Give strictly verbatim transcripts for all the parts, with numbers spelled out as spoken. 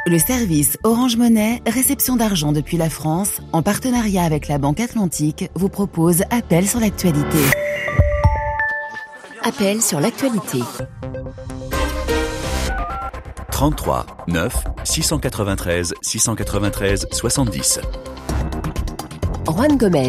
Le service Orange Monnaie, réception d'argent depuis la France, en partenariat avec la Banque Atlantique, vous propose Appel sur l'actualité. Appel sur l'actualité. trente-trois neuf six cent quatre-vingt-treize six cent quatre-vingt-treize soixante-dix. Juan Gomez.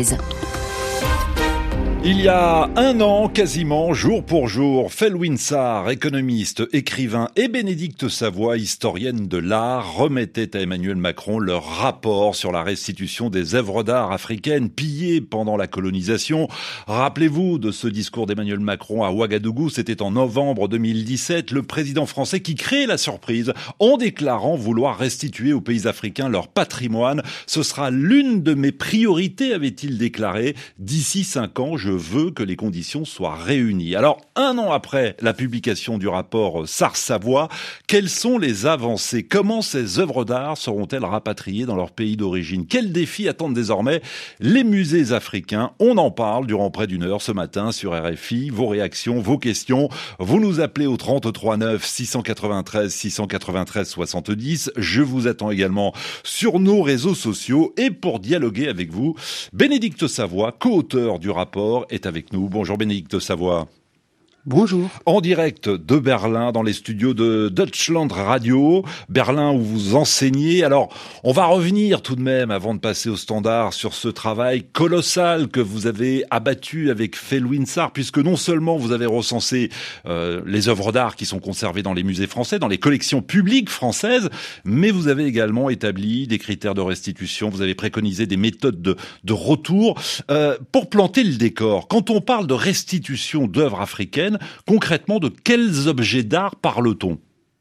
Il y a un an, quasiment, jour pour jour, Felwine Sarr, économiste, écrivain, et Bénédicte Savoy, historienne de l'art, remettaient à Emmanuel Macron leur rapport sur la restitution des œuvres d'art africaines pillées pendant la colonisation. Rappelez-vous de ce discours d'Emmanuel Macron à Ouagadougou, c'était en novembre deux mille dix-sept, le président français qui crée la surprise en déclarant vouloir restituer aux pays africains leur patrimoine. Ce sera l'une de mes priorités, avait-il déclaré. D'ici cinq ans, je veux que les conditions soient réunies. Alors, un an après la publication du rapport Sarr-Savoy, quelles sont les avancées? Comment ces œuvres d'art seront-elles rapatriées dans leur pays d'origine? Quels défis attendent désormais les musées africains? On en parle durant près d'une heure ce matin sur R F I. Vos réactions, vos questions, vous nous appelez au trente-trois neuf six cent quatre-vingt-treize six cent quatre-vingt-treize soixante-dix. Je vous attends également sur nos réseaux sociaux. Et pour dialoguer avec vous, Bénédicte Savoy, co-auteur du rapport, est avec nous. Bonjour Bénédicte Savoy. Bonjour. En direct de Berlin, dans les studios de Deutschland Radio, Berlin où vous enseignez. Alors, on va revenir tout de même, avant de passer au standard, sur ce travail colossal que vous avez abattu avec Felwine Sarr, puisque non seulement vous avez recensé euh, les œuvres d'art qui sont conservées dans les musées français, dans les collections publiques françaises, mais vous avez également établi des critères de restitution, vous avez préconisé des méthodes de, de retour. Euh, pour planter le décor, quand on parle de restitution d'œuvres africaines, concrètement, de quels objets d'art parle-t-on?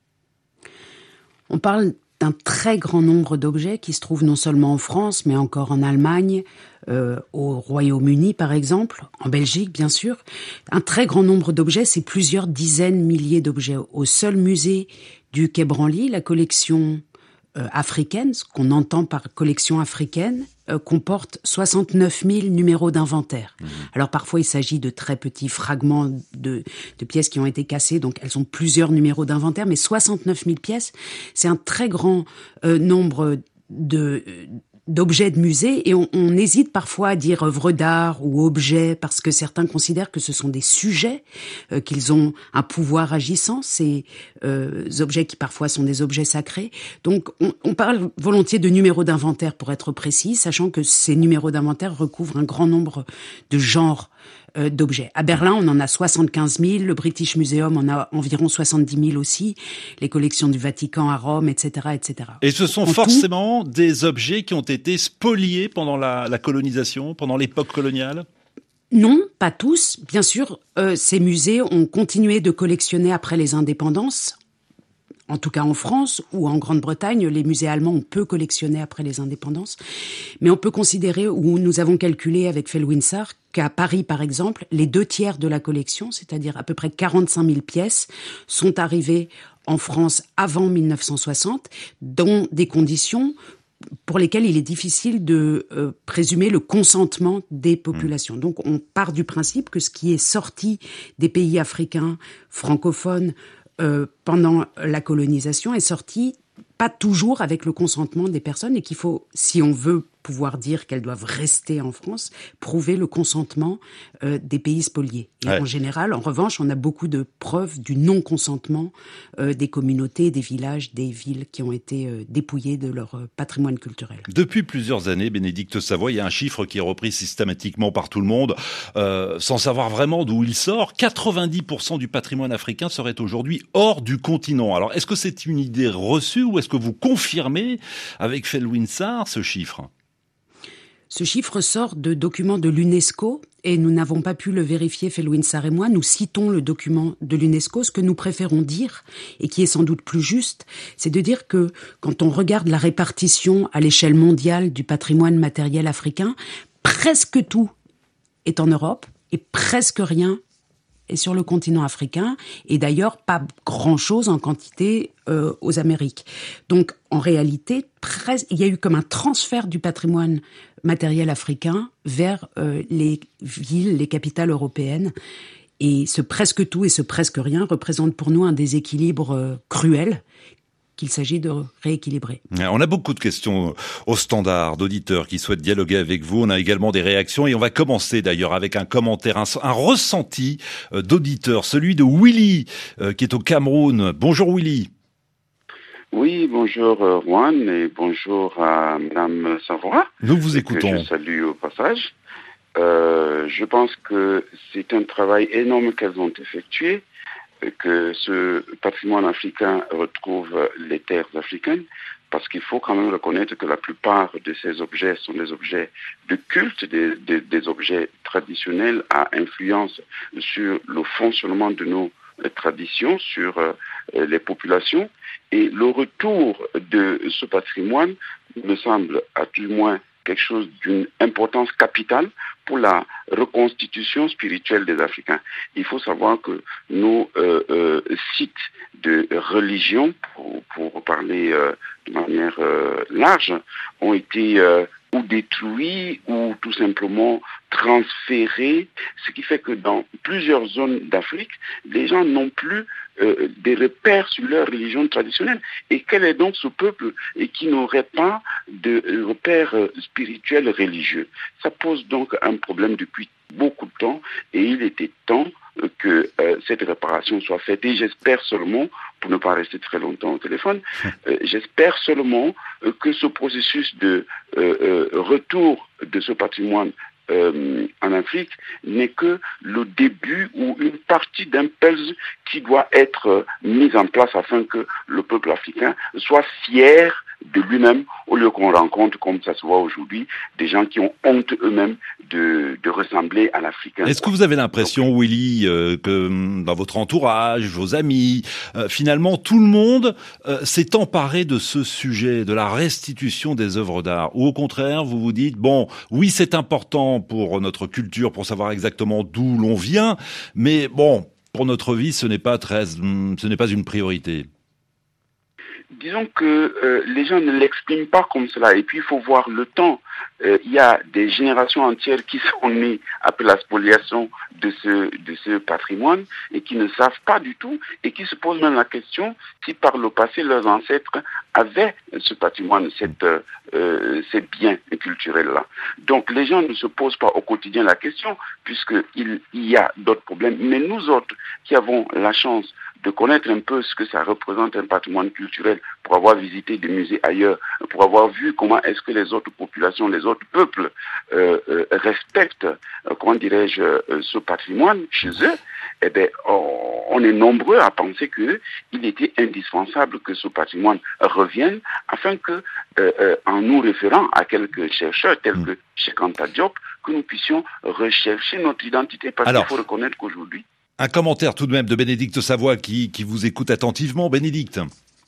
On parle d'un très grand nombre d'objets qui se trouvent non seulement en France, mais encore en Allemagne, euh, au Royaume-Uni par exemple, en Belgique bien sûr. Un très grand nombre d'objets, c'est plusieurs dizaines, milliers d'objets. Au seul musée du Quai Branly, la collection euh, africaine, ce qu'on entend par collection africaine, Euh, comporte soixante-neuf mille numéros d'inventaire. Mmh. Alors parfois il s'agit de très petits fragments de, de pièces qui ont été cassées, donc elles ont plusieurs numéros d'inventaire, mais soixante-neuf mille pièces, c'est un très grand euh, nombre de d'objets de musée, et on, on hésite parfois à dire œuvres d'art ou objets, parce que certains considèrent que ce sont des sujets, euh, qu'ils ont un pouvoir agissant, ces euh, objets qui parfois sont des objets sacrés. Donc on, on parle volontiers de numéros d'inventaire pour être précis, sachant que ces numéros d'inventaire recouvrent un grand nombre de genres euh, d'objets. À Berlin, on en a soixante-quinze mille, le British Museum en a environ soixante-dix mille aussi, les collections du Vatican à Rome, et cetera, et cetera. Et ce sont en forcément tout, des objets qui ont été spoliés pendant la, la colonisation, pendant l'époque coloniale? Non, pas tous. Bien sûr, euh, ces musées ont continué de collectionner après les indépendances. En tout cas en France ou en Grande-Bretagne, les musées allemands ont peu collectionné après les indépendances. Mais on peut considérer, ou nous avons calculé avec Felwine Sarr, qu'à Paris par exemple, les deux tiers de la collection, c'est-à-dire à peu près quarante-cinq mille pièces, sont arrivées en France avant mille neuf cent soixante, dans des conditions pour lesquelles il est difficile de euh, présumer le consentement des populations. Donc on part du principe que ce qui est sorti des pays africains francophones euh, pendant la colonisation est sorti pas toujours avec le consentement des personnes, et qu'il faut, si on veut pouvoir dire qu'elles doivent rester en France, prouver le consentement euh, des pays spoliés. Et ouais. En général, en revanche, on a beaucoup de preuves du non-consentement euh, des communautés, des villages, des villes qui ont été euh, dépouillées de leur euh, patrimoine culturel. Depuis plusieurs années, Bénédicte Savoy, il y a un chiffre qui est repris systématiquement par tout le monde, euh, sans savoir vraiment d'où il sort. quatre-vingt-dix pour cent du patrimoine africain serait aujourd'hui hors du continent. Alors, est-ce que c'est une idée reçue, ou est-ce que vous confirmez avec Felwine Sarr ce chiffre ? Ce chiffre sort de documents de l'UNESCO, et nous n'avons pas pu le vérifier, Felwine Sarr et moi. Nous citons le document de l'UNESCO. Ce que nous préférons dire, et qui est sans doute plus juste, c'est de dire que quand on regarde la répartition à l'échelle mondiale du patrimoine matériel africain, presque tout est en Europe et presque rien est sur le continent africain, et d'ailleurs pas grand-chose en quantité euh, aux Amériques. Donc en réalité, pres- il y a eu comme un transfert du patrimoine matériel africain vers euh, les villes, les capitales européennes. Et ce presque tout et ce presque rien représente pour nous un déséquilibre euh, cruel qu'il s'agit de rééquilibrer. On a beaucoup de questions au standard d'auditeurs qui souhaitent dialoguer avec vous. On a également des réactions et on va commencer d'ailleurs avec un commentaire, un, un ressenti d'auditeur, celui de Willy qui est au Cameroun. Bonjour Willy. Oui, bonjour euh, Juan et bonjour à Madame Savoie. Nous vous écoutons. Que je salue au passage. Euh, je pense que c'est un travail énorme qu'elles ont effectué, que ce patrimoine africain retrouve les terres africaines, parce qu'il faut quand même reconnaître que la plupart de ces objets sont des objets de culte, des, des, des objets traditionnels à influence sur le fonctionnement de nos traditions, sur euh, les populations. Et le retour de ce patrimoine me semble à tout le moins quelque chose d'une importance capitale pour la reconstitution spirituelle des Africains. Il faut savoir que nos euh, euh, sites de religion, pour, pour parler euh, de manière euh, large, ont été euh, ou détruits ou tout simplement transférés, ce qui fait que dans plusieurs zones d'Afrique, les gens n'ont plus euh, des repères sur leur religion traditionnelle. Et quel est donc ce peuple et qui n'aurait pas de repères euh, spirituels religieux? Ça pose donc un problème depuis beaucoup de temps et il était temps que euh, cette réparation soit faite. Et j'espère seulement, pour ne pas rester très longtemps au téléphone, euh, j'espère seulement euh, que ce processus de euh, euh, retour de ce patrimoine euh, en Afrique n'est que le début ou une partie d'un puzzle qui doit être euh, mis en place afin que le peuple africain soit fier de lui-même, au lieu qu'on rencontre, comme ça se voit aujourd'hui, des gens qui ont honte eux-mêmes de, de ressembler à l'Africain. Est-ce que vous avez l'impression, Donc, Willy, euh, que dans votre entourage, vos amis, euh, finalement, tout le monde euh, s'est emparé de ce sujet, de la restitution des œuvres d'art? Ou au contraire, vous vous dites, bon, oui, c'est important pour notre culture, pour savoir exactement d'où l'on vient, mais bon, pour notre vie, ce n'est pas très, ce n'est pas une priorité. Disons que euh, les gens ne l'expriment pas comme cela. Et puis, il faut voir le temps. Euh, il y a des générations entières qui sont nées après la spoliation de ce, de ce patrimoine et qui ne savent pas du tout et qui se posent même la question si par le passé, leurs ancêtres avaient ce patrimoine, cette, euh, ces biens culturels-là. Donc, les gens ne se posent pas au quotidien la question puisqu'il il y a d'autres problèmes. Mais nous autres qui avons la chance de connaître un peu ce que ça représente un patrimoine culturel, pour avoir visité des musées ailleurs, pour avoir vu comment est-ce que les autres populations, les autres peuples euh, euh, respectent, euh, comment dirais-je, euh, ce patrimoine chez eux, eh bien, on, on est nombreux à penser qu'il était indispensable que ce patrimoine revienne, afin que, euh, euh, en nous référant à quelques chercheurs tels que Cheikh Anta Diop, que nous puissions rechercher notre identité, parce Alors... qu'il faut reconnaître qu'aujourd'hui, un commentaire tout de même de Bénédicte Savoie qui, qui vous écoute attentivement. Bénédicte.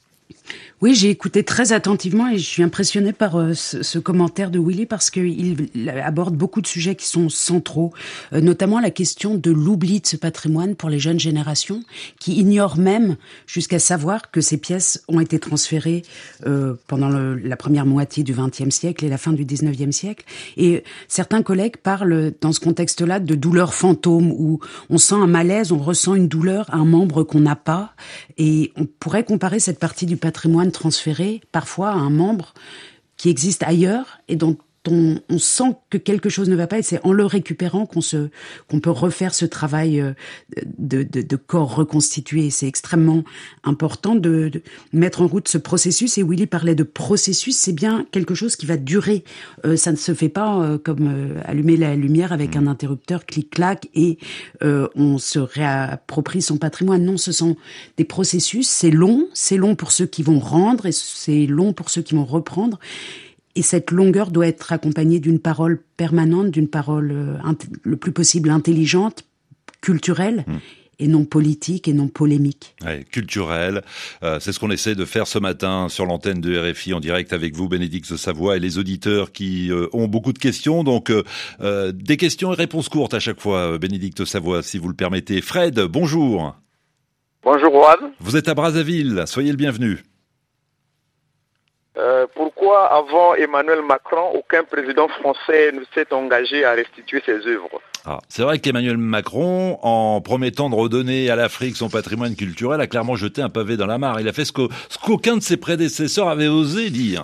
Oui, j'ai écouté très attentivement et je suis impressionnée par euh, ce, ce commentaire de Willy parce qu'il aborde beaucoup de sujets qui sont centraux, euh, notamment la question de l'oubli de ce patrimoine pour les jeunes générations qui ignorent même jusqu'à savoir que ces pièces ont été transférées euh, pendant le, la première moitié du vingtième siècle et la fin du dix-neuvième siècle. Et certains collègues parlent dans ce contexte-là de douleur fantôme où on sent un malaise, on ressent une douleur à un membre qu'on n'a pas et on pourrait comparer cette partie du patrimoine transféré parfois à un membre qui existe ailleurs et dont on, on sent que quelque chose ne va pas et c'est en le récupérant qu'on se qu'on peut refaire ce travail de, de, de corps reconstitué. C'est extrêmement important de, de mettre en route ce processus et Willy parlait de processus, c'est bien quelque chose qui va durer. Euh, ça ne se fait pas euh, comme euh, allumer la lumière avec un interrupteur clic-clac et euh, on se réapproprie son patrimoine. Non, ce sont des processus, c'est long, c'est long pour ceux qui vont rendre et c'est long pour ceux qui vont reprendre. Et cette longueur doit être accompagnée d'une parole permanente, d'une parole euh, int- le plus possible intelligente, culturelle, mmh. et non politique et non polémique. Ouais, culturelle, euh, c'est ce qu'on essaie de faire ce matin sur l'antenne de R F I en direct avec vous, Bénédicte Savoie, et les auditeurs qui euh, ont beaucoup de questions. Donc, euh, euh, des questions et réponses courtes à chaque fois, Bénédicte Savoie, si vous le permettez. Fred, bonjour. Bonjour Juan. Vous êtes à Brazzaville, soyez le bienvenu. Euh, pourquoi avant Emmanuel Macron, aucun président français ne s'est engagé à restituer ses œuvres? Ah, c'est vrai qu'Emmanuel Macron, en promettant de redonner à l'Afrique son patrimoine culturel, a clairement jeté un pavé dans la mare. Il a fait ce, qu'au, ce qu'aucun de ses prédécesseurs avait osé dire.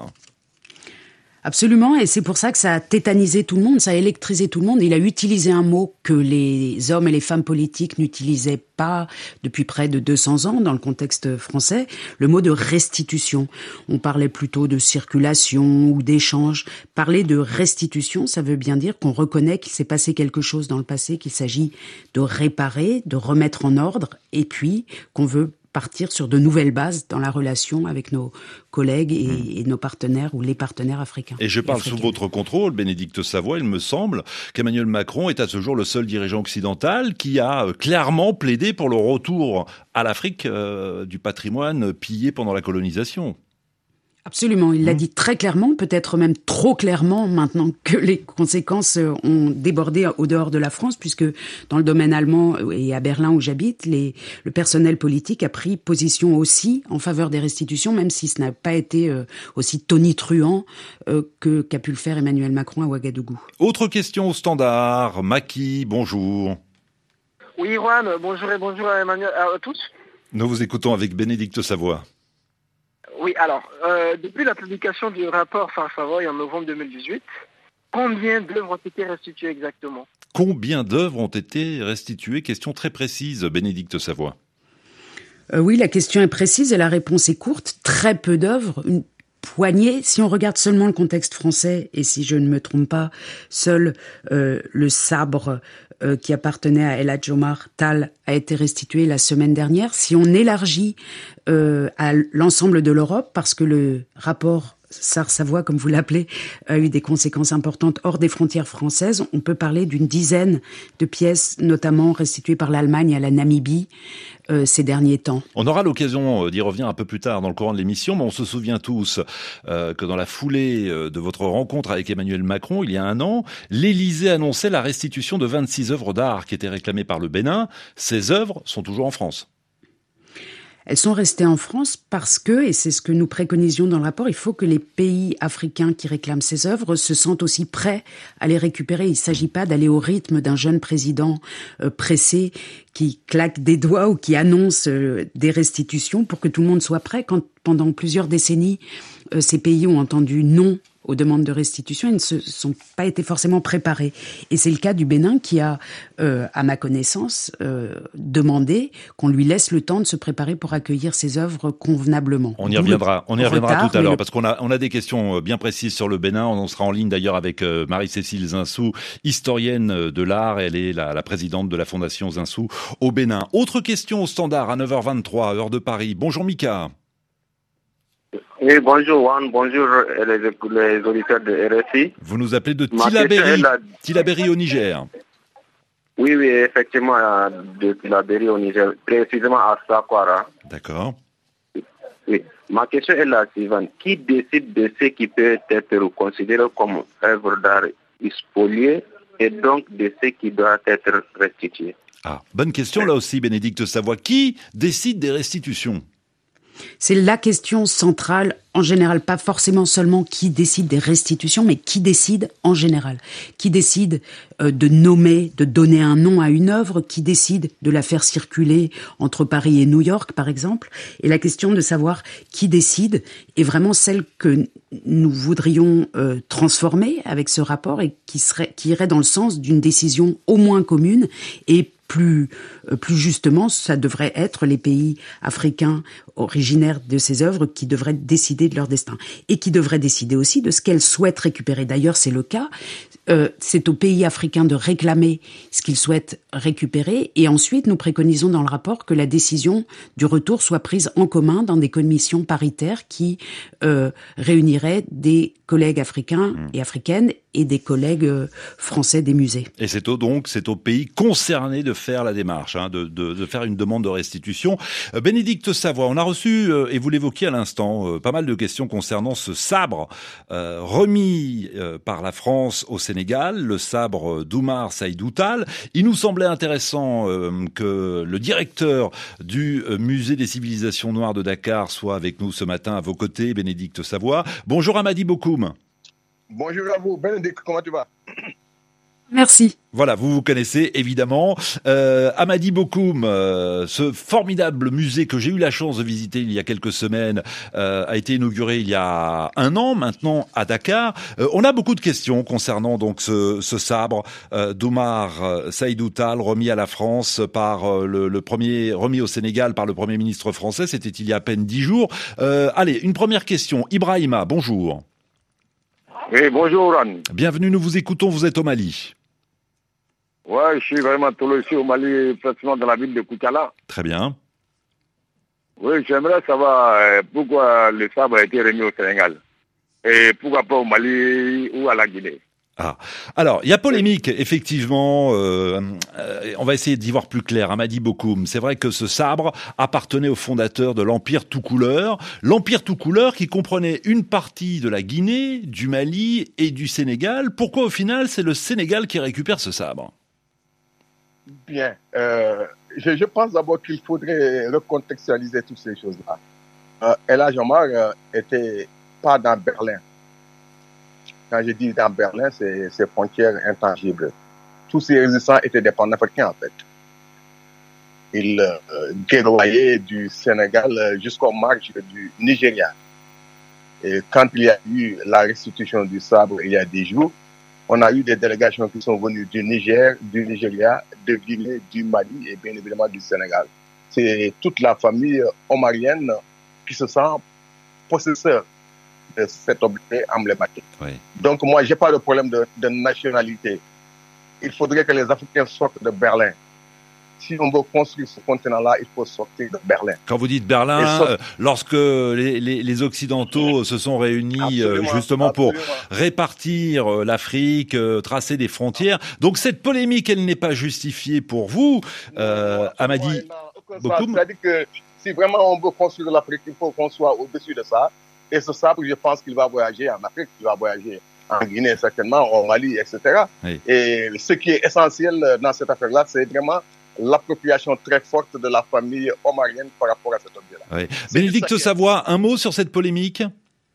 Absolument, et c'est pour ça que ça a tétanisé tout le monde, ça a électrisé tout le monde. Il a utilisé un mot que les hommes et les femmes politiques n'utilisaient pas depuis près de deux cents ans dans le contexte français, le mot de restitution. On parlait plutôt de circulation ou d'échange. Parler de restitution, ça veut bien dire qu'on reconnaît qu'il s'est passé quelque chose dans le passé, qu'il s'agit de réparer, de remettre en ordre, et puis qu'on veut partir sur de nouvelles bases dans la relation avec nos collègues et, mmh. et nos partenaires ou les partenaires africains. Et je parle sous votre contrôle, Bénédicte Savoie, il me semble qu'Emmanuel Macron est à ce jour le seul dirigeant occidental qui a clairement plaidé pour le retour à l'Afrique euh, du patrimoine pillé pendant la colonisation. Absolument, il l'a dit très clairement, peut-être même trop clairement maintenant que les conséquences ont débordé au dehors de la France, puisque dans le domaine allemand et à Berlin où j'habite, les, le personnel politique a pris position aussi en faveur des restitutions, même si ce n'a pas été euh, aussi tonitruant euh, que, qu'a pu le faire Emmanuel Macron à Ouagadougou. Autre question au standard, Maki, bonjour. Oui, Juan, bonjour et bonjour à Emmanuel, à tous. Nous vous écoutons avec Bénédicte Savoie. Oui, alors, euh, depuis la publication du rapport Farm-Savoie en novembre deux mille dix-huit, combien d'œuvres ont été restituées exactement? Combien d'œuvres ont été restituées? Question très précise, Bénédicte Savoie. Euh, oui, la question est précise et la réponse est courte. Très peu d'œuvres, une poignée. Si on regarde seulement le contexte français, et si je ne me trompe pas, seul euh, le sabre euh, qui appartenait à El Hadj Omar Tall a été restitué la semaine dernière. Si on élargit euh, à l'ensemble de l'Europe, parce que le rapport Sarr-Savoie, comme vous l'appelez, a eu des conséquences importantes hors des frontières françaises, on peut parler d'une dizaine de pièces, notamment restituées par l'Allemagne à la Namibie euh, ces derniers temps. On aura l'occasion d'y revenir un peu plus tard dans le courant de l'émission, mais on se souvient tous euh, que dans la foulée de votre rencontre avec Emmanuel Macron, il y a un an, l'Élysée annonçait la restitution de vingt-six œuvres d'art qui étaient réclamées par le Bénin. Ces œuvres sont toujours en France. Elles sont restées en France parce que, et c'est ce que nous préconisions dans le rapport, il faut que les pays africains qui réclament ces œuvres se sentent aussi prêts à les récupérer. Il ne s'agit pas d'aller au rythme d'un jeune président euh, pressé qui claque des doigts ou qui annonce euh, des restitutions pour que tout le monde soit prêt. Quand pendant plusieurs décennies, euh, ces pays ont entendu non aux demandes de restitution, ils ne se sont pas été forcément préparés. Et c'est le cas du Bénin qui a, euh, à ma connaissance, euh, demandé qu'on lui laisse le temps de se préparer pour accueillir ses œuvres convenablement. On y reviendra, on y reviendra retard, tout à l'heure, le... parce qu'on a, on a des questions bien précises sur le Bénin. On sera en ligne d'ailleurs avec euh, Marie-Cécile Zinsou, historienne de l'art. Elle est la, la présidente de la Fondation Zinsou au Bénin. Autre question au standard à neuf heures vingt-trois, heure de Paris. Bonjour Mika. Oui, bonjour Juan, bonjour les, les auditeurs de R F I. Vous nous appelez de Tillabéri, la... Tillabéri au Niger. Oui, oui, effectivement, de Tillabéri au Niger, précisément à Sakwara. D'accord. Oui, ma question est la suivante. Qui décide de ce qui peut être considéré comme œuvre d'art spoliée et donc de ce qui doit être restitué? Ah, bonne question là aussi, Bénédicte Savoie. Qui décide des restitutions? C'est la question centrale, en général, pas forcément seulement qui décide des restitutions, mais qui décide en général. Qui décide euh, de nommer, de donner un nom à une œuvre, qui décide de la faire circuler entre Paris et New York, par exemple. Et la question de savoir qui décide est vraiment celle que nous voudrions euh, transformer avec ce rapport et qui serait, qui irait dans le sens d'une décision au moins commune et Plus, plus justement, ça devrait être les pays africains originaires de ces œuvres qui devraient décider de leur destin et qui devraient décider aussi de ce qu'elles souhaitent récupérer. D'ailleurs, c'est le cas. Euh, c'est aux pays africains de réclamer ce qu'ils souhaitent récupérer et ensuite, nous préconisons dans le rapport que la décision du retour soit prise en commun dans des commissions paritaires qui euh, réuniraient des collègues africains et africaines et des collègues français des musées. Et c'est au, donc c'est au pays concerné de faire la démarche, hein, de, de, de faire une demande de restitution. Euh, Bénédicte Savoie, on a reçu, euh, et vous l'évoquiez à l'instant, euh, pas mal de questions concernant ce sabre euh, remis euh, par la France au Sénégal, le sabre d'Oumar Seydou Tall. Il nous semblait intéressant euh, que le directeur du euh, musée des civilisations noires de Dakar soit avec nous ce matin à vos côtés, Bénédicte Savoie. Bonjour Amadi Bokoum. Bonjour à vous, Bénédicte, comment tu vas? Merci. Voilà, vous vous connaissez évidemment. Euh, Amadi Bokoum, euh, ce formidable musée que j'ai eu la chance de visiter il y a quelques semaines, euh, a été inauguré il y a un an maintenant à Dakar. Euh, on a beaucoup de questions concernant donc ce, ce sabre euh, d'Oumar Seydou Tall remis à la France par euh, le, le premier, remis au Sénégal par le Premier ministre français. C'était il y a à peine dix jours. Euh, allez, une première question. Ibrahima, bonjour. Oui, bonjour, Ron. Bienvenue, nous vous écoutons. Vous êtes au Mali. Ouais, je suis vraiment tout ici au Mali, pratiquement dans la ville de Koutala. Très bien. Oui, j'aimerais savoir euh, pourquoi le sabre a été remis au Sénégal. Et pourquoi pas au Mali ou à la Guinée. Ah, alors il y a polémique effectivement. Euh, euh, on va essayer d'y voir plus clair. Amadi Bokoum, c'est vrai que ce sabre appartenait au fondateur de l'Empire tout couleur, l'Empire tout couleur qui comprenait une partie de la Guinée, du Mali et du Sénégal. Pourquoi au final c'est le Sénégal qui récupère ce sabre? Bien, euh, je, je pense d'abord qu'il faudrait recontextualiser toutes ces choses-là. Euh, El Hadj Omar euh, était pas dans Berlin. Quand je dis dans Berlin, c'est ces frontières intangibles. Tous ces résistants étaient des panafricains, en fait. Ils euh, guerroyaient du Sénégal jusqu'aux marges du Nigeria. Et quand il y a eu la restitution du sabre il y a dix jours, on a eu des délégations qui sont venues du Niger, du Nigeria, de Guinée, du Mali et bien évidemment du Sénégal. C'est toute la famille omarienne qui se sent possesseur de cet objet emblématique. Oui. Donc moi, j'ai pas de problème de, de nationalité. Il faudrait que les Africains sortent de Berlin. Si on veut construire ce continent-là, il faut sortir de Berlin. Quand vous dites Berlin, so- euh, lorsque les, les, les Occidentaux se sont réunis euh, justement absolument. pour répartir euh, l'Afrique, euh, tracer des frontières, donc cette polémique, elle n'est pas justifiée pour vous, euh, Amadi Bokoum. C'est-à-dire que si vraiment on veut construire l'Afrique, il faut qu'on soit au-dessus de ça. Et ce sabre, je pense qu'il va voyager en Afrique, il va voyager en Guinée certainement, au Mali, et cetera. Oui. Et ce qui est essentiel dans cette affaire-là, c'est vraiment l'appropriation très forte de la famille omarienne par rapport à cet objet-là. Oui. Bénédicte Savoie, un mot sur cette polémique ?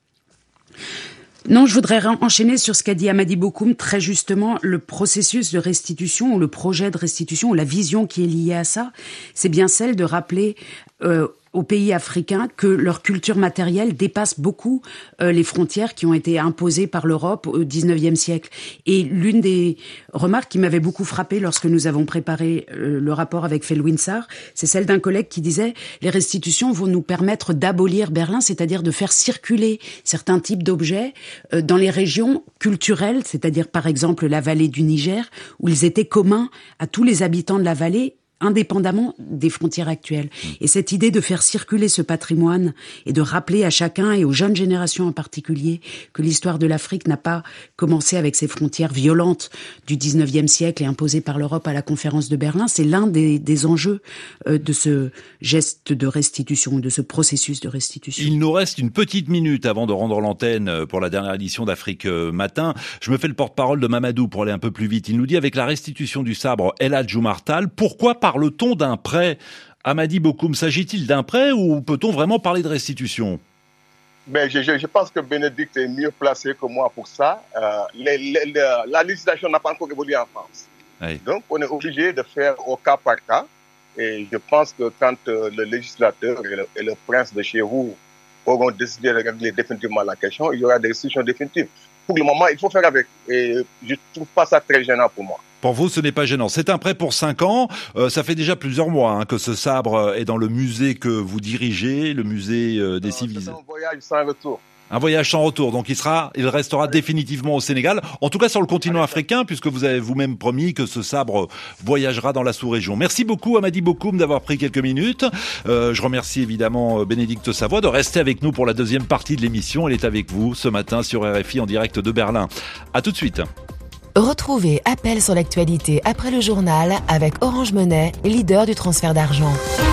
Non, je voudrais enchaîner sur ce qu'a dit Amadi Bokoum. Très justement, le processus de restitution ou le projet de restitution ou la vision qui est liée à ça, c'est bien celle de rappeler euh, aux pays africains que leur culture matérielle dépasse beaucoup euh, les frontières qui ont été imposées par l'Europe au dix-neuvième siècle. Et l'une des remarques qui m'avait beaucoup frappée lorsque nous avons préparé euh, le rapport avec Felwine Sarr, c'est celle d'un collègue qui disait « Les restitutions vont nous permettre d'abolir Berlin, c'est-à-dire de faire circuler certains types d'objets euh, dans les régions culturelles, c'est-à-dire par exemple la vallée du Niger, où ils étaient communs à tous les habitants de la vallée, indépendamment des frontières actuelles. Et cette idée de faire circuler ce patrimoine et de rappeler à chacun et aux jeunes générations en particulier que l'histoire de l'Afrique n'a pas commencé avec ces frontières violentes du dix-neuvième siècle et imposées par l'Europe à la conférence de Berlin, c'est l'un des, des enjeux euh, de ce geste de restitution, de ce processus de restitution. Il nous reste une petite minute avant de rendre l'antenne pour la dernière édition d'Afrique Matin. Je me fais le porte-parole de Mamadou pour aller un peu plus vite. Il nous dit, avec la restitution du sabre El Hadj Omar Tall, pourquoi parle-t-on d'un prêt? Amadi Bokoum, s'agit-il d'un prêt ou peut-on vraiment parler de restitution? Ben, je, je, je pense que Bénédicte est mieux placé que moi pour ça. Euh, les, les, les, la législation n'a pas encore évolué en France. Oui. Donc, on est obligé de faire au cas par cas. Et je pense que quand euh, le législateur et le, et le prince de chez vous auront décidé de régler définitivement la question, il y aura des restitutions définitives. Pour le moment, il faut faire avec. Et je ne trouve pas ça très gênant pour moi. Pour vous, ce n'est pas gênant. C'est un prêt pour cinq ans. Euh, ça fait déjà plusieurs mois hein, que ce sabre est dans le musée que vous dirigez, le musée euh, des civilisations. C'est un voyage sans retour. Un voyage sans retour, donc il sera, il restera définitivement au Sénégal, en tout cas sur le continent africain, puisque vous avez vous-même promis que ce sabre voyagera dans la sous-région. Merci beaucoup Amady Bokoum d'avoir pris quelques minutes. Euh, je remercie évidemment Bénédicte Savoie de rester avec nous pour la deuxième partie de l'émission. Elle est avec vous ce matin sur R F I en direct de Berlin. À tout de suite. Retrouvez Appel sur l'actualité après le journal avec Orange Money, leader du transfert d'argent.